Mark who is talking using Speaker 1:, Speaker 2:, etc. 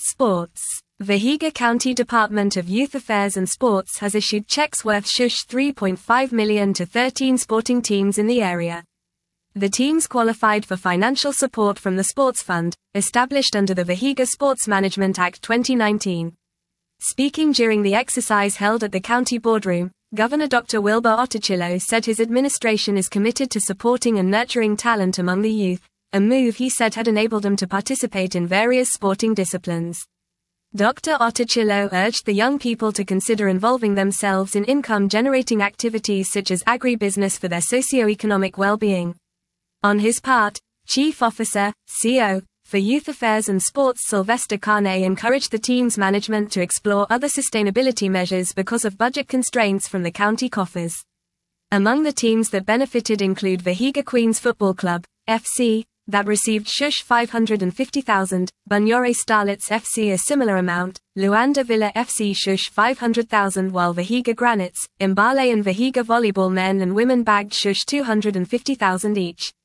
Speaker 1: Sports. Vihiga County Department of Youth Affairs and Sports has issued checks worth $3.5 million to 13 sporting teams in the area. The teams qualified for financial support from the Sports Fund, established under the Vihiga Sports Management Act 2019. Speaking during the exercise held at the county boardroom, Governor Dr. Wilbur Ottachillo said his administration is committed to supporting and nurturing talent among the youth, a move he said had enabled them to participate in various sporting disciplines. Dr. Ottachillo urged the young people to consider involving themselves in income-generating activities such as agribusiness for their socio-economic well-being. On his part, Chief Officer, CO, for Youth Affairs and Sports Sylvester Carney encouraged the team's management to explore other sustainability measures because of budget constraints from the county coffers. Among the teams that benefited include Vihiga Queens Football Club, FC, that received $550,000, Bunyore Starlets FC a similar amount, Luanda Villa FC $500,000 while Vihiga Granites, Mbale and Vihiga Volleyball men and women bagged $250,000 each.